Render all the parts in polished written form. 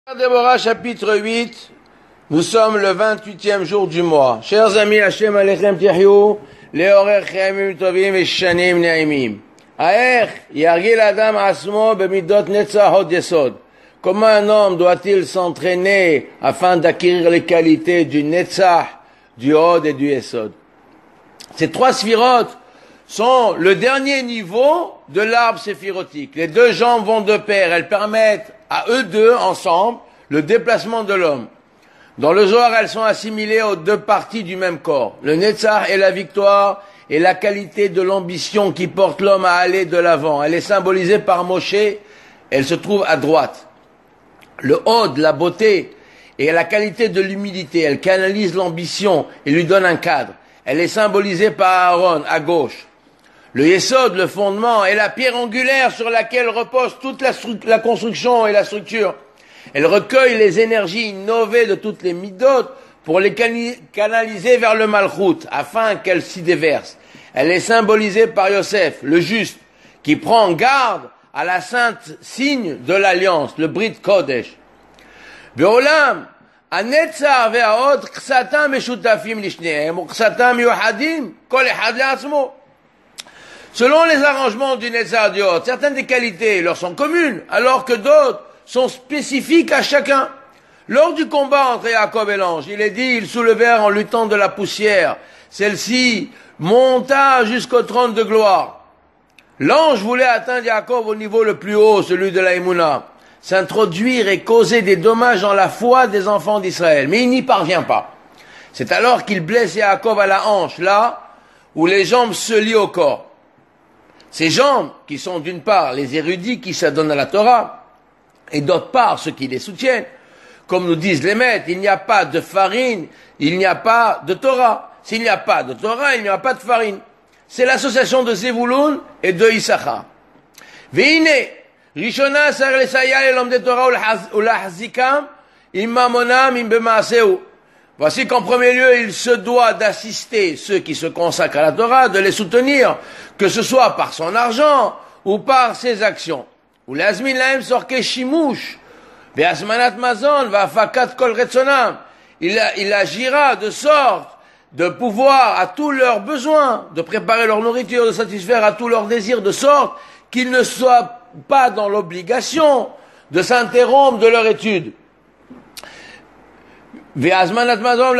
Déborah, chapitre 8, nous sommes le 28e jour du mois. Chers amis, Hashem Alechem Tihyou, Leorer Chayamim Tovim et Shanim Naimim. Aech, Yargil Adam Asmo Bemidot Netzah Hod Yesod. Comment un homme doit-il s'entraîner afin d'acquérir les qualités du Netzah, du Hod et du Yesod? Ces trois sphirotes sont le dernier niveau de l'arbre séphirotique. Les deux jambes vont de pair, elles permettent à eux deux, ensemble, le déplacement de l'homme. Dans le Zohar, elles sont assimilées aux deux parties du même corps. Le Netzach est la victoire et la qualité de l'ambition qui porte l'homme à aller de l'avant. Elle est symbolisée par Moshe, elle se trouve à droite. Le Hod, la beauté, et la qualité de l'humilité, elle canalise l'ambition et lui donne un cadre. Elle est symbolisée par Aaron, à gauche. Le Yesod, le fondement, est la pierre angulaire sur laquelle repose toute la construction et la structure. Elle recueille les énergies innovées de toutes les midot pour les canaliser vers le Malchut, afin qu'elles s'y déversent. Elle est symbolisée par Yosef, le juste, qui prend garde à la sainte signe de l'alliance, le Brit Kodesh. Ve'olam, hanetzar ve'hod, ksatam meshutafim lishnehem, ou ksatam yuhadim, kol echad le'atzmo. Selon les arrangements du Netzar du Hod, certaines des qualités leur sont communes, alors que d'autres sont spécifiques à chacun. Lors du combat entre Yaakov et l'ange, il est dit, ils soulevèrent en luttant de la poussière. Celle-ci monta jusqu'au trône de gloire. L'ange voulait atteindre Yaakov au niveau le plus haut, celui de la Emouna, s'introduire et causer des dommages dans la foi des enfants d'Israël. Mais il n'y parvient pas. C'est alors qu'il blesse Yaakov à la hanche, là où les jambes se lient au corps. Ces jambes, qui sont d'une part les érudits qui s'adonnent à la Torah, et d'autre part ceux qui les soutiennent, comme nous disent les maîtres, il n'y a pas de farine, il n'y a pas de Torah. S'il n'y a pas de Torah, il n'y a pas de farine. C'est l'association de Zevulun et de Issachar. Veine, Rishona sar lesaya l'homme de Torah ou lahzikam, immamonam imbemaaseu. Voici qu'en premier lieu, il se doit d'assister ceux qui se consacrent à la Torah, de les soutenir, que ce soit par son argent ou par ses actions. Ou l'azmin lahem sorke shimush, ve'asmanat mazon, va'afakat kol retzonam. Il agira de sorte de pouvoir à tous leurs besoins, de préparer leur nourriture, de satisfaire à tous leurs désirs, de sorte qu'ils ne soient pas dans l'obligation de s'interrompre de leur étude. Dans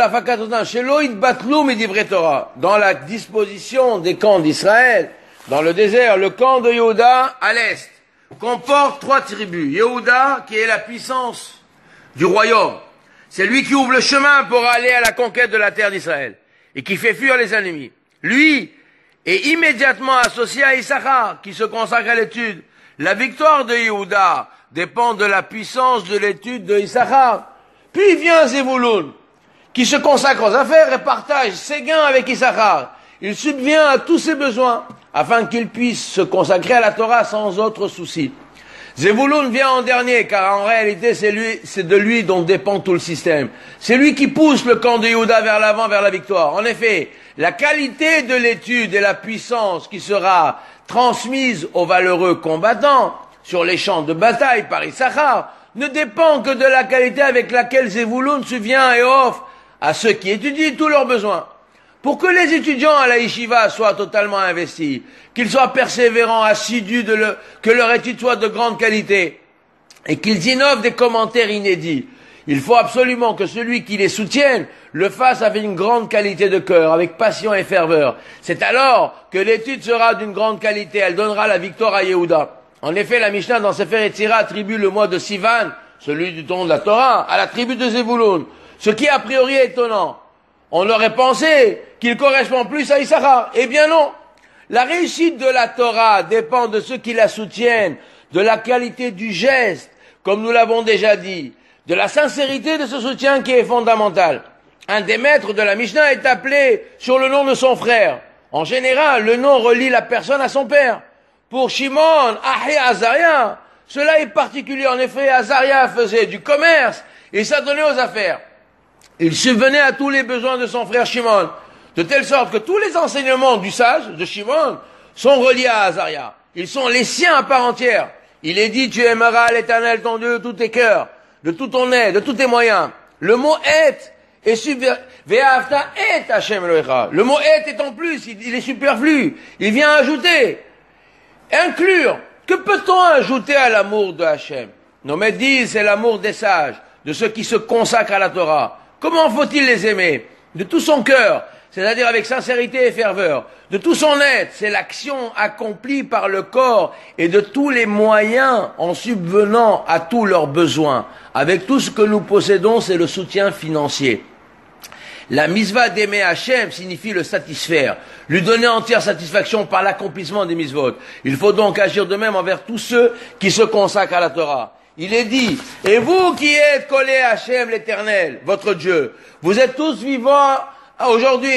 la disposition des camps d'Israël, dans le désert, le camp de Yehuda à l'est comporte trois tribus. Yehuda, qui est la puissance du royaume, c'est lui qui ouvre le chemin pour aller à la conquête de la terre d'Israël et qui fait fuir les ennemis. Lui est immédiatement associé à Issachar, qui se consacre à l'étude. La victoire de Yehuda dépend de la puissance de l'étude de Issachar. Puis vient Zevulun, qui se consacre aux affaires et partage ses gains avec Issachar. Il subvient à tous ses besoins, afin qu'il puisse se consacrer à la Torah sans autre souci. Zevulun vient en dernier, car en réalité c'est de lui dont dépend tout le système. C'est lui qui pousse le camp de Yehuda vers l'avant, vers la victoire. En effet, la qualité de l'étude et la puissance qui sera transmise aux valeureux combattants sur les champs de bataille par Issachar ne dépend que de la qualité avec laquelle Zevulun subvient et offre à ceux qui étudient tous leurs besoins. Pour que les étudiants à la yeshiva soient totalement investis, qu'ils soient persévérants, assidus, que leur étude soit de grande qualité, et qu'ils innovent des commentaires inédits, il faut absolument que celui qui les soutienne le fasse avec une grande qualité de cœur, avec passion et ferveur. C'est alors que l'étude sera d'une grande qualité, elle donnera la victoire à Yehuda. En effet, la Mishnah dans Sefer Yetzirah attribue le mois de Sivan, celui du don de la Torah, à la tribu de Zevulun. Ce qui a priori est étonnant. On aurait pensé qu'il correspond plus à Issachar. Eh bien non. La réussite de la Torah dépend de ceux qui la soutiennent, de la qualité du geste, comme nous l'avons déjà dit, de la sincérité de ce soutien qui est fondamental. Un des maîtres de la Mishnah est appelé sur le nom de son frère. En général, le nom relie la personne à son père. Pour Shimon, Ahi Azaria, cela est particulier. En effet, Azaria faisait du commerce et s'adonnait aux affaires. Il subvenait à tous les besoins de son frère Shimon, de telle sorte que tous les enseignements du sage, de Shimon, sont reliés à Azaria. Ils sont les siens à part entière. Il est dit, tu aimeras l'Éternel ton Dieu de tous tes cœurs, de tout ton aide, de tous tes moyens. Le mot et est Ve'ahavta et Hashem Elohecha. Le mot et est en plus, il est superflu. Il vient ajouter, inclure. Que peut-on ajouter à l'amour de Hashem? Nos maîtres disent, c'est l'amour des sages, de ceux qui se consacrent à la Torah. Comment faut-il les aimer? De tout son cœur, c'est-à-dire avec sincérité et ferveur. De tout son être, c'est l'action accomplie par le corps et de tous les moyens en subvenant à tous leurs besoins. Avec tout ce que nous possédons, c'est le soutien financier. La misva d'aimer Hachem signifie le satisfaire, lui donner entière satisfaction par l'accomplissement des misvot. Il faut donc agir de même envers tous ceux qui se consacrent à la Torah. Il est dit, et vous qui êtes collés à Hachem l'Éternel, votre Dieu, vous êtes tous vivants aujourd'hui.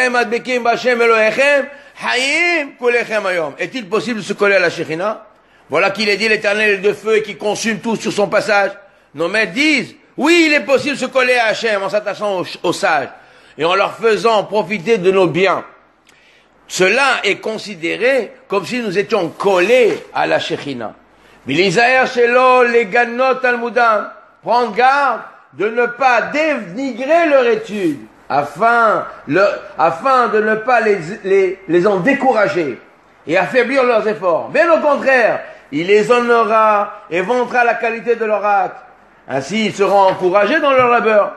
Est-il possible de se coller à la Shekhinah? Voilà qu'il est dit, l'Éternel est de feu et qui consume tout sur son passage. Nos maîtres disent, oui, il est possible de se coller à Hachem en s'attachant aux sages et en leur faisant profiter de nos biens. Cela est considéré comme si nous étions collés à la Shekhinah. Bilisaer shelo les ganot talmudam. Prendre garde de ne pas dénigrer leur étude, afin de ne pas les en décourager et affaiblir leurs efforts. Bien au contraire, il les honorera et vantera la qualité de leur acte. Ainsi, ils seront encouragés dans leur labeur.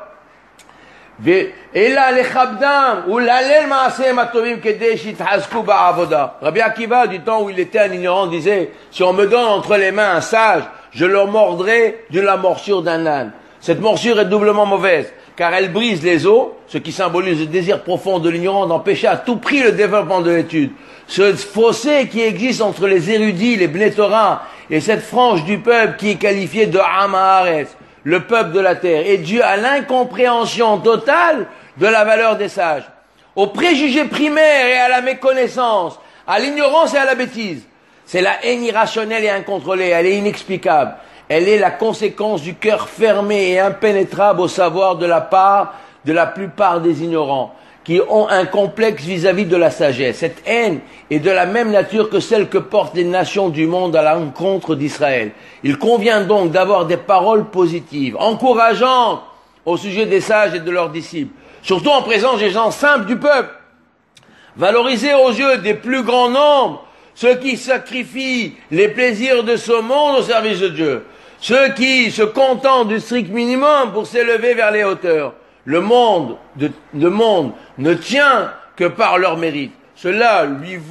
Rabbi Akiva, du temps où il était un ignorant, disait, si on me donne entre les mains un sage, je le mordrai de la morsure d'un âne. Cette morsure est doublement mauvaise, car elle brise les os, ce qui symbolise le désir profond de l'ignorant d'empêcher à tout prix le développement de l'étude. Ce fossé qui existe entre les érudits, les Bnei Torah, et cette frange du peuple qui est qualifiée de Am Haaretz, le peuple de la terre, est dû à l'incompréhension totale de la valeur des sages, aux préjugés primaires et à la méconnaissance, à l'ignorance et à la bêtise. C'est la haine irrationnelle et incontrôlée, elle est inexplicable. Elle est la conséquence du cœur fermé et impénétrable au savoir de la part de la plupart des ignorants, qui ont un complexe vis-à-vis de la sagesse. Cette haine est de la même nature que celle que portent les nations du monde à l'encontre d'Israël. Il convient donc d'avoir des paroles positives, encourageantes au sujet des sages et de leurs disciples, surtout en présence des gens simples du peuple. Valoriser aux yeux des plus grands nombres ceux qui sacrifient les plaisirs de ce monde au service de Dieu, ceux qui se contentent du strict minimum pour s'élever vers les hauteurs. Le monde ne tient que par leur mérite. Cela,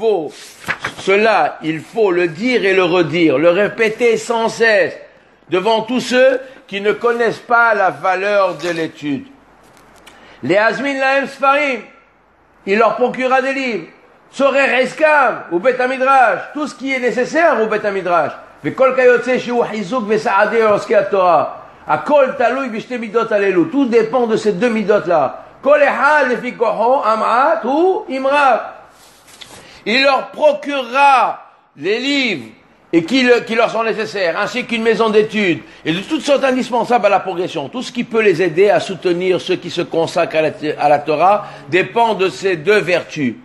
il faut le dire et le redire, le répéter sans cesse devant tous ceux qui ne connaissent pas la valeur de l'étude. Les Azmin Lahem Sfarim, il leur procurera des livres. Sorer Eskam, ou Bet Midrash, tout ce qui est nécessaire au Bet Midrash. Vekol kayotse shiu hizuk vesaade oske Torah. Akol taloui bishte midot alelu. Tout dépend de ces deux midot là. Kol ehad lefi koho am'at ou imrat. Il leur procurera les livres et qui leur sont nécessaires, ainsi qu'une maison d'études et de toutes sortes indispensables à la progression. Tout ce qui peut les aider à soutenir ceux qui se consacrent à la Torah dépend de ces deux vertus.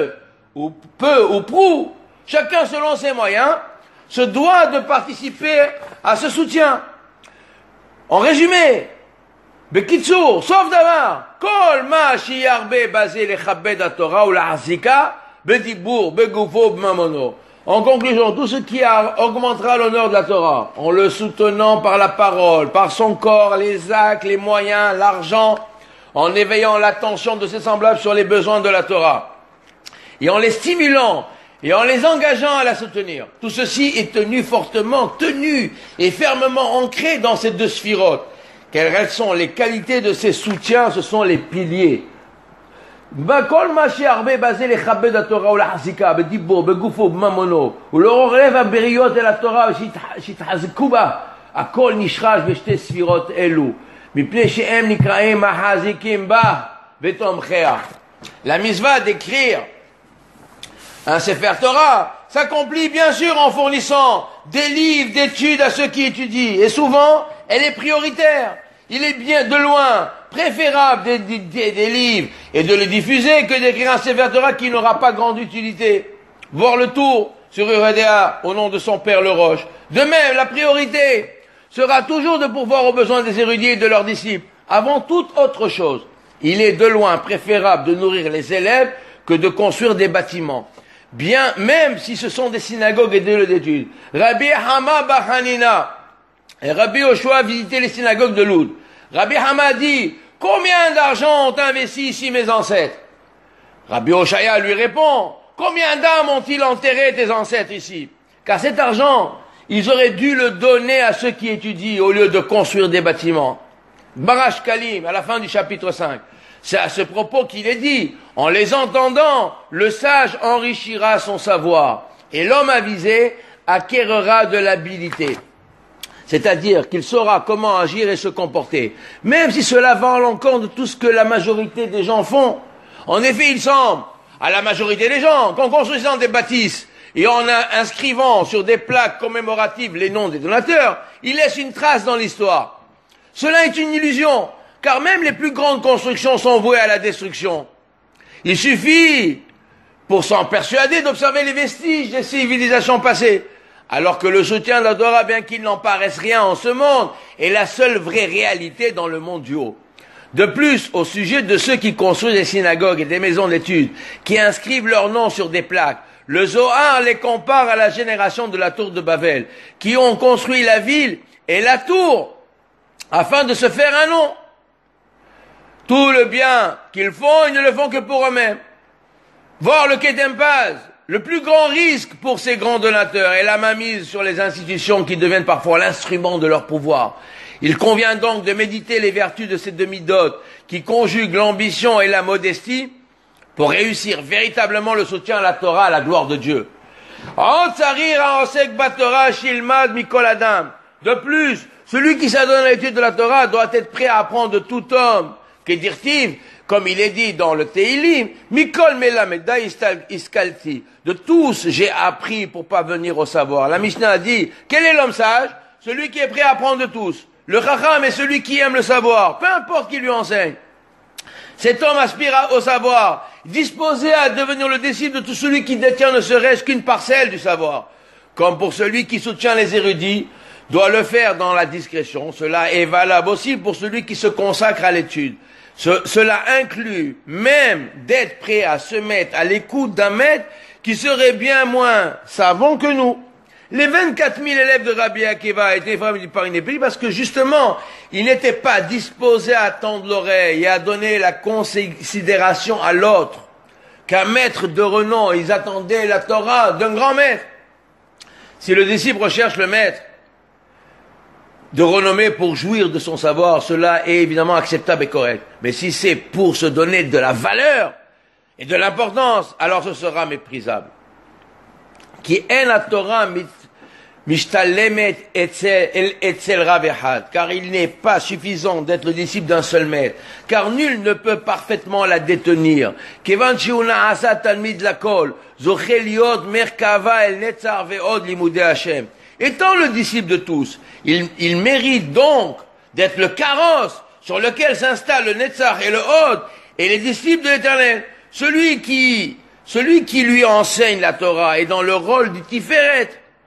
Peu ou prou, chacun selon ses moyens, se doit de participer à ce soutien. En résumé, Bekitsour, sauf d'avoir, Kol ma shiyarbe basé le chabed à Torah ou la hazika, bedibur, begoufo, bmamono. En conclusion, tout ce qui augmentera l'honneur de la Torah, en le soutenant par la parole, par son corps, les actes, les moyens, l'argent, en éveillant l'attention de ses semblables sur les besoins de la Torah, et en les stimulant, et en les engageant à la soutenir. Tout ceci est fortement tenu et fermement ancré dans ces deux sphirotes. Quelles sont les qualités de ces soutiens? Ce sont les piliers. Bakol machi arbe basé les chabed à Torah ou la hasika, bedibur, begoufo, bmamono, ou le relève à beriot et la Torah, shithazkuba, akol nishrash beshte sphirot elu, mipne shehem nikraim mahazikim ba, betomchea. La misva d'écrire un Sefer Torah s'accomplit bien sûr en fournissant des livres d'études à ceux qui étudient. Et souvent, elle est prioritaire. Il est bien de loin préférable des livres et de les diffuser que d'écrire un Sefer Torah qui n'aura pas grande utilité. Voir le tour sur Uredea au nom de son père le Roche. De même, la priorité sera toujours de pourvoir aux besoins des érudits et de leurs disciples, avant toute autre chose. Il est de loin préférable de nourrir les élèves que de construire des bâtiments. Bien, même si ce sont des synagogues et des lieux d'études. Rabbi Hama bar Hanina et Rabbi Yoshua visitaient les synagogues de Loud. Rabbi Hama dit, combien d'argent ont investi ici mes ancêtres? Rabbi Oshaya lui répond, combien d'âmes ont-ils enterré tes ancêtres ici? Car cet argent, ils auraient dû le donner à ceux qui étudient au lieu de construire des bâtiments. Barash Kalim, à la fin du chapitre 5. C'est à ce propos qu'il est dit, en les entendant, le sage enrichira son savoir, et l'homme avisé acquérera de l'habileté. C'est-à-dire qu'il saura comment agir et se comporter, même si cela va à l'encontre de tout ce que la majorité des gens font. En effet, il semble, à la majorité des gens, qu'en construisant des bâtisses et en inscrivant sur des plaques commémoratives les noms des donateurs, ils laissent une trace dans l'histoire. Cela est une illusion, car même les plus grandes constructions sont vouées à la destruction. Il suffit, pour s'en persuader, d'observer les vestiges des civilisations passées, alors que le soutien de la Torah, bien qu'il n'en paraisse rien en ce monde, est la seule vraie réalité dans le monde du haut. De plus, au sujet de ceux qui construisent des synagogues et des maisons d'études, qui inscrivent leurs noms sur des plaques, le Zohar les compare à la génération de la tour de Babel, qui ont construit la ville et la tour, afin de se faire un nom. Tout le bien qu'ils font, ils ne le font que pour eux-mêmes. Voir le Ketem Paz, le plus grand risque pour ces grands donateurs est la mainmise sur les institutions qui deviennent parfois l'instrument de leur pouvoir. Il convient donc de méditer les vertus de ces demi-dotes qui conjuguent l'ambition et la modestie pour réussir véritablement le soutien à la Torah, à la gloire de Dieu. De plus, celui qui s'adonne à l'étude de la Torah doit être prêt à apprendre de tout homme, Kedirtiv, comme il est dit dans le Teilim, Mikol Melameda Iskalti. De tous, j'ai appris pour parvenir au savoir. La Mishnah a dit, quel est l'homme sage? Celui qui est prêt à apprendre de tous. Le Chacham est celui qui aime le savoir, peu importe qui lui enseigne. Cet homme aspire au savoir, disposé à devenir le disciple de tout celui qui détient ne serait-ce qu'une parcelle du savoir. Comme pour celui qui soutient les érudits, doit le faire dans la discrétion. Cela est valable aussi pour celui qui se consacre à l'étude. Cela inclut même d'être prêt à se mettre à l'écoute d'un maître qui serait bien moins savant que nous. Les 24 000 élèves de Rabbi Akiva étaient frappés par une épidémie parce que justement, ils n'étaient pas disposés à tendre l'oreille et à donner la considération à l'autre. Qu'un maître de renom, ils attendaient la Torah d'un grand maître. Si le disciple recherche le maître de renommée pour jouir de son savoir, cela est évidemment acceptable et correct. Mais si c'est pour se donner de la valeur et de l'importance, alors ce sera méprisable. Qui est la Torah mishtalemet etzel rav echad, car il n'est pas suffisant d'être le disciple d'un seul maître, car nul ne peut parfaitement la détenir. Kevan shiuna asa talmid lakol, zochel yod merkava el netzar ve'od limudei Hashem. Étant le disciple de tous, il mérite donc d'être le carrosse sur lequel s'installe le Netzach et le Hod et les disciples de l'Éternel. Celui qui lui enseigne la Torah est dans le rôle du Tiferet.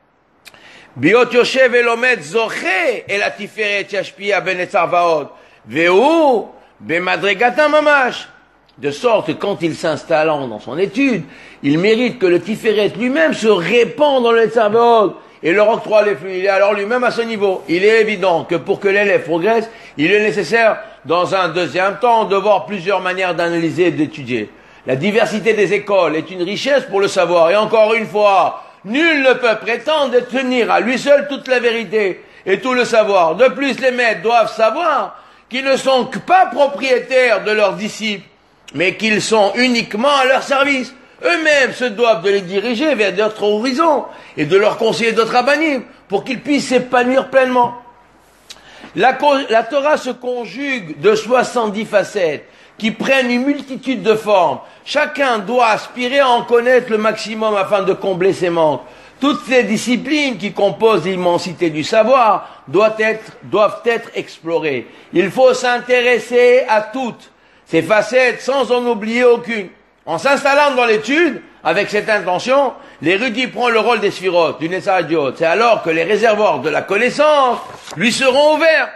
Biot Yoshev Elomet Zoché et la Tiferet Yashpia ben Netzach vaod. Veu bemadregatam mamash. De sorte que quand il s'installant dans son étude, il mérite que le Tiferet lui-même se répand dans le Netzach vaod et leur octroie les flux. Il est alors lui-même à ce niveau. Il est évident que pour que l'élève progresse, il est nécessaire, dans un deuxième temps, de voir plusieurs manières d'analyser et d'étudier. La diversité des écoles est une richesse pour le savoir. Et encore une fois, nul ne peut prétendre détenir à lui seul toute la vérité et tout le savoir. De plus, les maîtres doivent savoir qu'ils ne sont pas propriétaires de leurs disciples, mais qu'ils sont uniquement à leur service. Eux-mêmes se doivent de les diriger vers d'autres horizons et de leur conseiller d'autres rabbinim pour qu'ils puissent s'épanouir pleinement. La Torah se conjugue de 70 facettes qui prennent une multitude de formes. Chacun doit aspirer à en connaître le maximum afin de combler ses manques. Toutes ces disciplines qui composent l'immensité du savoir doivent être explorées. Il faut s'intéresser à toutes ces facettes sans en oublier aucune. En s'installant dans l'étude, avec cette intention, l'érudit prend le rôle des sphirotes, du Netzar et du Hod. C'est alors que les réservoirs de la connaissance lui seront ouverts.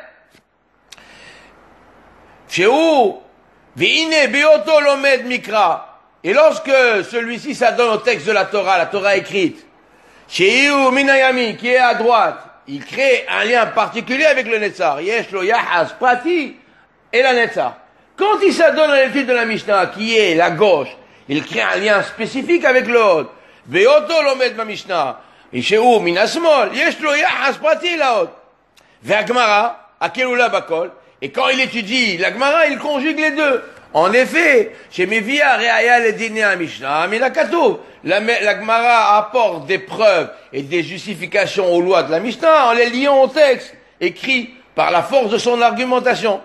Shehu, ve'ine beoto lomed mikra. Et lorsque celui-ci s'adonne au texte de la Torah écrite, Shehu minayami, qui est à droite, il crée un lien particulier avec le Netzar. Yesh lo yahas prati et la Netzar. Quand il s'adonne à l'étude de la Mishnah, qui est la gauche, il crée un lien spécifique avec le Hod. Ve'oto lomed ma Mishnah. Shehu minasmol, yesh lo yahas prati la Hod. Ve'agmara, akelula bakol. Et quand il étudie la Gemara, il conjugue les deux. En effet, chez Mevia, Reaya, le Dîner à Mishnah, mais la Katou, la Gemara apporte des preuves et des justifications aux lois de la Mishnah en les liant au texte, écrit par la force de son argumentation.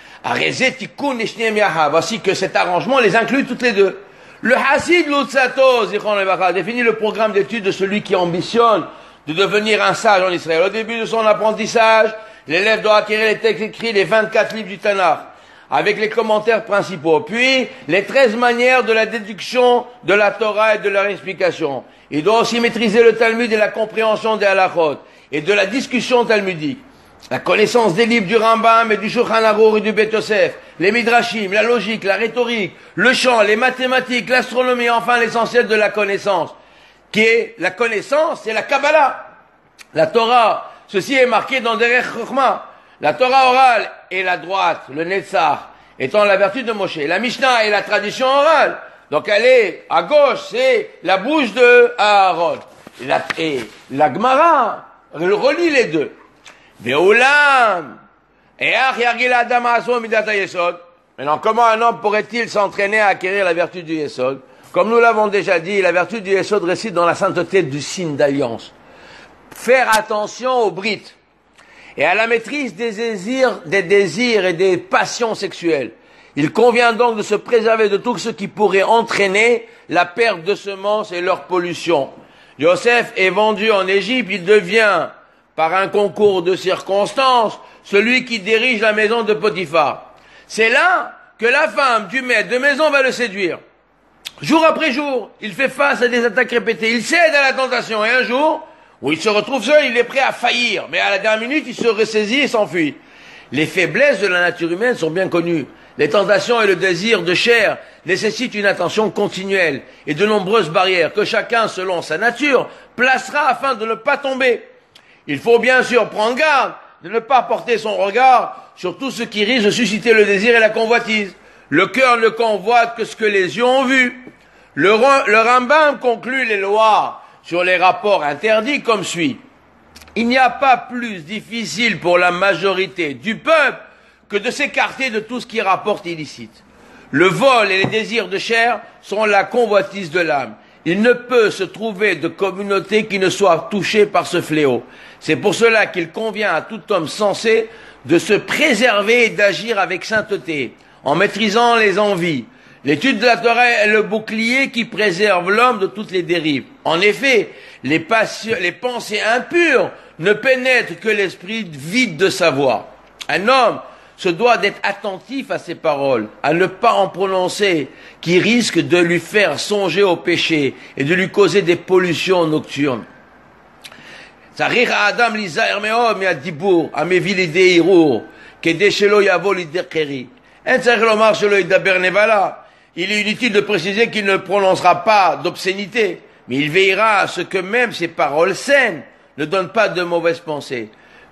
Voici que cet arrangement les inclut toutes les deux. Le Hasid Lutzato, définit le programme d'étude de celui qui ambitionne de devenir un sage en Israël. Au début de son apprentissage, l'élève doit acquérir les textes écrits, les 24 livres du Tanakh, avec les commentaires principaux, puis les 13 manières de la déduction de la Torah et de leur explication. Il doit aussi maîtriser le Talmud et la compréhension des halachot, et de la discussion talmudique. La connaissance des livres du Rambam et du Shulchan Aruch et du Beit Yosef, les Midrashim, la logique, la rhétorique, le chant, les mathématiques, l'astronomie, et enfin l'essentiel de la connaissance, qui est la connaissance, c'est la Kabbalah, la Torah. Ceci est marqué dans Derech Chokhmah. La Torah orale et la droite, le Netzar, étant la vertu de Moshe. La Mishnah est la tradition orale. Donc elle est à gauche, c'est la bouche de Aaron. Et la Gemara relie les deux. Ve'ulam. Maintenant, comment un homme pourrait-il s'entraîner à acquérir la vertu du Yesod? Comme nous l'avons déjà dit, la vertu du Yesod réside dans la sainteté du signe d'alliance. Faire attention au brit et à la maîtrise des désirs et des passions sexuelles. Il convient donc de se préserver de tout ce qui pourrait entraîner la perte de semences et leur pollution. Joseph est vendu en Égypte, il devient, par un concours de circonstances, celui qui dirige la maison de Potiphar. C'est là que la femme du maître de maison va le séduire. Jour après jour, il fait face à des attaques répétées, il cède à la tentation, et un jour, où il se retrouve seul, il est prêt à faillir, mais à la dernière minute, il se ressaisit et s'enfuit. Les faiblesses de la nature humaine sont bien connues. Les tentations et le désir de chair nécessitent une attention continuelle et de nombreuses barrières que chacun, selon sa nature, placera afin de ne pas tomber. Il faut bien sûr prendre garde de ne pas porter son regard sur tout ce qui risque de susciter le désir et la convoitise. Le cœur ne convoite que ce que les yeux ont vu. Le Rambam conclut les lois sur les rapports interdits comme suit. Il n'y a pas plus difficile pour la majorité du peuple que de s'écarter de tout ce qui rapporte illicite. Le vol et les désirs de chair sont la convoitise de l'âme. Il ne peut se trouver de communauté qui ne soit touchée par ce fléau. C'est pour cela qu'il convient à tout homme sensé de se préserver et d'agir avec sainteté, en maîtrisant les envies. L'étude de la Torah est le bouclier qui préserve l'homme de toutes les dérives. En effet, les pensées impures ne pénètrent que l'esprit vide de savoir. Un homme se doit d'être attentif à ses paroles, à ne pas en prononcer, qui risquent de lui faire songer au péché et de lui causer des pollutions nocturnes. צריך האדם להיזהר מאוד מהדיבור המביא לידי ערעור, כדי שלא יבוא לידי קרי. אין צריך לומר שלא ידבר נבלה. Il est inutile de préciser qu'il ne prononcera pas d'obscénité, mais il veillera à ce que même ses paroles saines ne donnent pas de mauvaises pensées.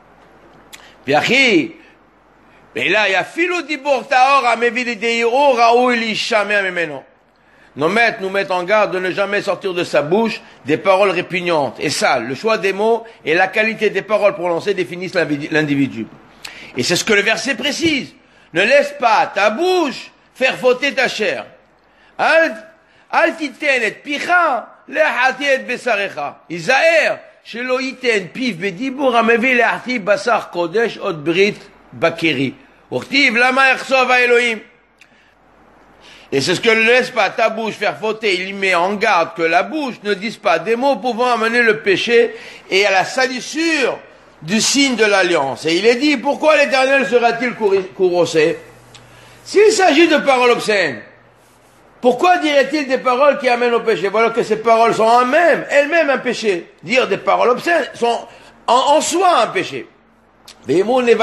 Et là, il y a filo dibor taor amevi liday irur raoui lishamea memeno. Nos maîtres nous mettent en garde de ne jamais sortir de sa bouche des paroles répugnantes et sales. Le choix des mots et la qualité des paroles prononcées définissent l'individu. Et c'est ce que le verset précise. Ne laisse pas ta bouche faire fauter ta chair. Al titen et picha lehati et besarecha. Izaher shelo yiten piv bedibur amevi lehati basar kodesh od brit bakeri. Urtiv lama echsov ha Elohim. Et c'est ce que ne laisse pas ta bouche faire fauter. Il met en garde que la bouche ne dise pas des mots pouvant amener le péché et à la salissure du signe de l'alliance. Et il est dit, pourquoi l'Éternel sera-t-il courroucé? S'il s'agit de paroles obscènes, Pourquoi dirait-il des paroles qui amènent au péché? Voilà que ces paroles sont elles-mêmes un péché. Dire des paroles obscènes sont en soi un péché. Et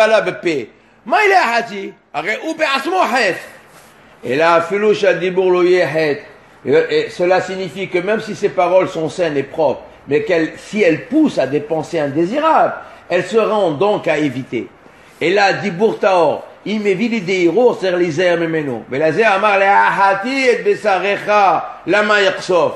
là, et cela signifie que même si ces paroles sont saines et propres, mais si elles poussent à des pensées indésirables, elles seront donc à éviter. Et là, Dibur Taor, אם מביא לידי ערעור צריך להיזהר ממנו. ולזה אמר להחתי את בשריך למה יחשוף.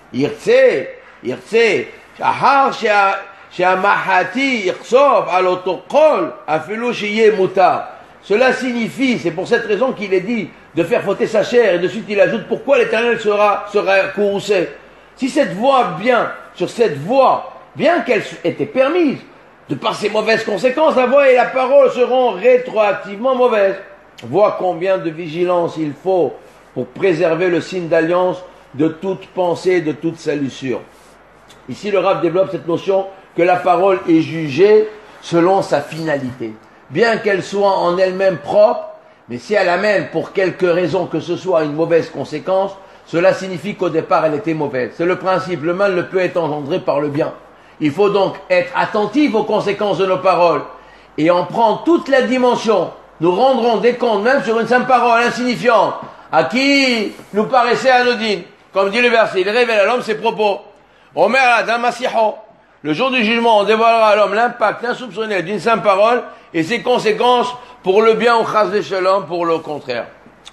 ירצה, אחר שהמחתי יחשוף על אותו קול, אפילו שיהיה מותר. Cela signifie, c'est pour cette raison qu'il est dit de faire fauter sa chair, et de suite il ajoute pourquoi l'Éternel sera courroucé. Si cette voie bien qu'elle était permise, de par ses mauvaises conséquences, la voix et la parole seront rétroactivement mauvaises. Vois combien de vigilance il faut pour préserver le signe d'alliance de toute pensée, de toute salissure. Ici, le Rav développe cette notion que la parole est jugée selon sa finalité. Bien qu'elle soit en elle-même propre, mais si elle amène pour quelque raison que ce soit une mauvaise conséquence, cela signifie qu'au départ elle était mauvaise. C'est le principe, le mal ne peut être engendré par le bien. Il faut donc être attentif aux conséquences de nos paroles et en prendre toute la dimension. Nous rendrons des comptes même sur une simple parole insignifiante à qui nous paraissait anodine. Comme dit le verset, il révèle à l'homme ses propos. Omer Adam Masiho. Le jour du jugement, on dévoilera à l'homme l'impact insoupçonné d'une simple parole et ses conséquences pour le bien ou chas v'shalom, pour le contraire.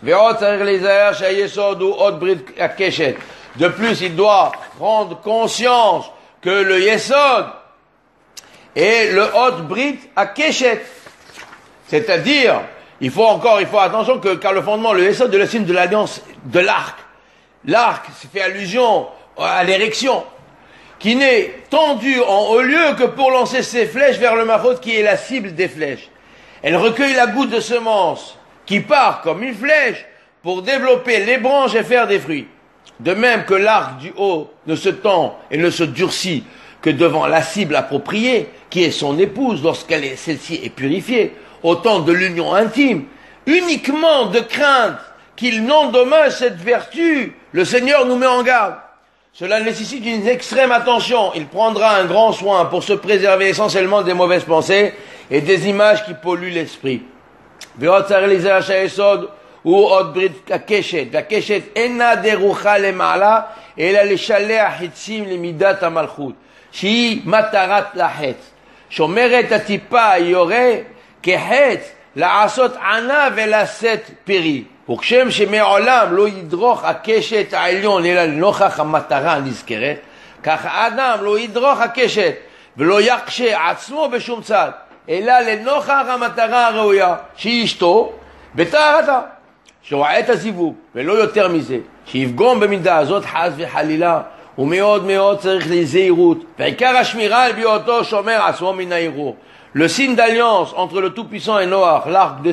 De plus, il doit prendre conscience que le Yesod est le Hot Brit à Keshet. C'est-à-dire, il faut attention car le fondement, le Yesod de le signe de l'alliance de l'arc. L'arc, fait allusion à l'érection, qui n'est tendu en haut lieu que pour lancer ses flèches vers le Mahot qui est la cible des flèches. Elle recueille la goutte de semence qui part comme une flèche pour développer les branches et faire des fruits. De même que l'arc du haut ne se tend et ne se durcit que devant la cible appropriée, qui est son épouse celle-ci est purifiée, au temps de l'union intime, uniquement de crainte qu'il n'endommage cette vertu, le Seigneur nous met en garde. Cela nécessite une extrême attention. Il prendra un grand soin pour se préserver essentiellement des mauvaises pensées et des images qui polluent l'esprit. ou עוד ברית הקשת, והקשת אינה דרוכה למעלה, אלא לשלח חיצים למידת המלכות, שהיא מטרת לחץ. שומרת הטיפה יורה כחץ לעשות ענה ולשאת פרי. וכשם שמעולם לא ידרוך הקשת העליון אלא לנוכח המטרה הנזכרת, כך האדם לא ידרוך הקשת ולא יקשה עצמו בשום צד, אלא לנוכח המטרה הראויה, שהיא אשתו בטהרתה. שרואה את הזיווג, ולא יותר מזה, שיפגום במידה הזאת חס וחלילה, ומאוד מאוד צריך לזהירות, ועיקר השמירה על בהיותו שומר עצמו מן הערעור. Le signe d'alliance entre le Tout-Puissant et Noach,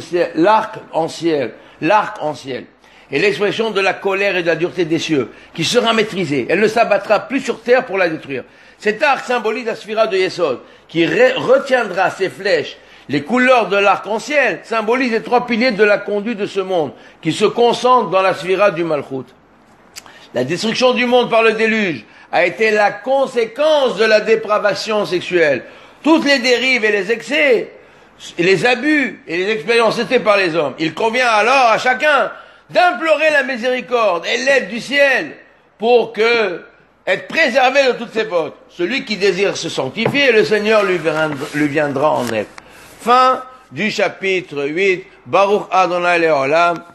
l'arc en ciel, est l'expression de la colère et de la dureté des cieux, qui sera maîtrisée. Elle ne s'abattra plus sur terre pour la détruire. Cet arc symbolise la sphira de Yesod, qui retiendra ses flèches. Les couleurs de l'arc-en-ciel symbolisent les trois piliers de la conduite de ce monde, qui se concentrent dans la sphira du Malchut. La destruction du monde par le déluge a été la conséquence de la dépravation sexuelle. Toutes les dérives et les excès, et les abus et les expériences étaient par les hommes. Il convient alors à chacun d'implorer la miséricorde et l'aide du ciel pour être préservé de toutes ses fautes. Celui qui désire se sanctifier, le Seigneur lui viendra en aide. Fin du chapitre 8. Baruch Adonai Leolam.